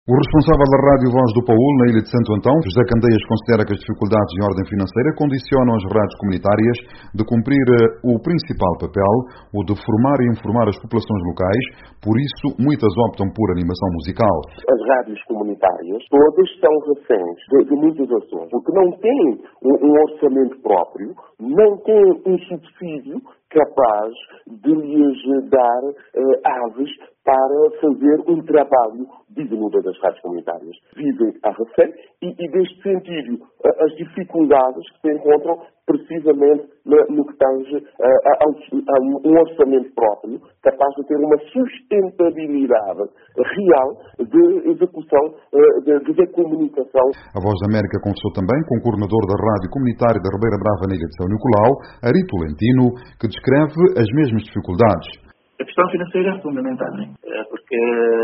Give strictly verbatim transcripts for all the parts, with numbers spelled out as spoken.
O responsável da Rádio Voz do Paúl, na Ilha de Santo Antão, José Candeias, considera que as dificuldades de ordem financeira condicionam as rádios comunitárias de cumprir o principal papel, o de formar e informar as populações locais, por isso muitas optam por animação musical. As rádios comunitárias todas estão reféns de, de muitas ações, porque não têm um, um orçamento próprio, não têm um subsídio capaz de lhes dar uh, aves para fazer um trabalho digno das rádios comunitárias. Vivem a refém e, e deste sentido, uh, as dificuldades que se encontram precisamente no, no que tange uh, a, a um orçamento próprio capaz de ter uma sustentabilidade real de execução uh, de, de, de comunicação. A Voz da América conversou também com o coordenador da Rádio Comunitária da Ribeira Brava na Ilha de São Nicolau, Arito Lentino, que descreve as mesmas dificuldades. A questão financeira é fundamental, não é? Porque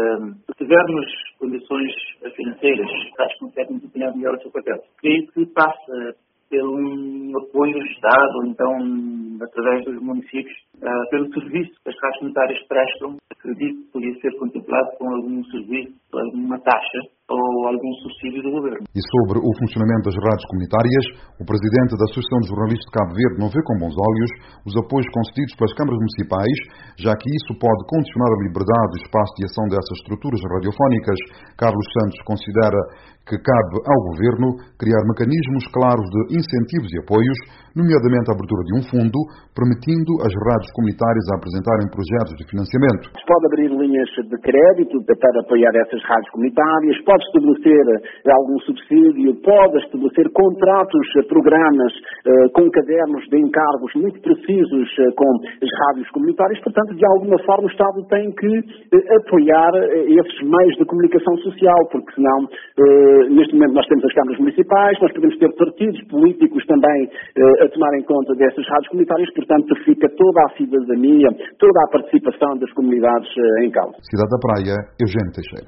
se tivermos condições financeiras, acho que conseguem desempenhar melhor o seu papel. Creio que passa pelo um apoio do Estado, ou então através dos municípios, uh, pelo serviço que as rádios comunitárias prestam. Acredito que poderia ser contemplado com algum serviço, alguma taxa ou algum subsídio do governo. E sobre o funcionamento das rádios comunitárias, o presidente da Associação de Jornalistas de Cabo Verde não vê com bons olhos os apoios concedidos pelas câmaras municipais, já que isso pode condicionar a liberdade e espaço de ação dessas estruturas radiofónicas. Carlos Santos considera que cabe ao governo criar mecanismos claros de incentivos e apoios, nomeadamente a abertura de um fundo, permitindo às rádios comunitárias a apresentarem projetos de financiamento. Pode abrir linhas de crédito para apoiar essas rádios comunitárias, pode estabelecer algum subsídio, pode estabelecer contratos, programas eh, com cadernos de encargos muito precisos eh, com as rádios comunitárias. Portanto, de alguma forma o Estado tem que eh, apoiar eh, esses meios de comunicação social, porque senão, eh, neste momento nós temos as câmaras municipais, nós podemos ter partidos políticos também eh, a tomarem conta dessas rádios comunitárias, portanto fica toda a cidadania, toda a participação das comunidades eh, em causa. Cidade da Praia, Eugênio Teixeira.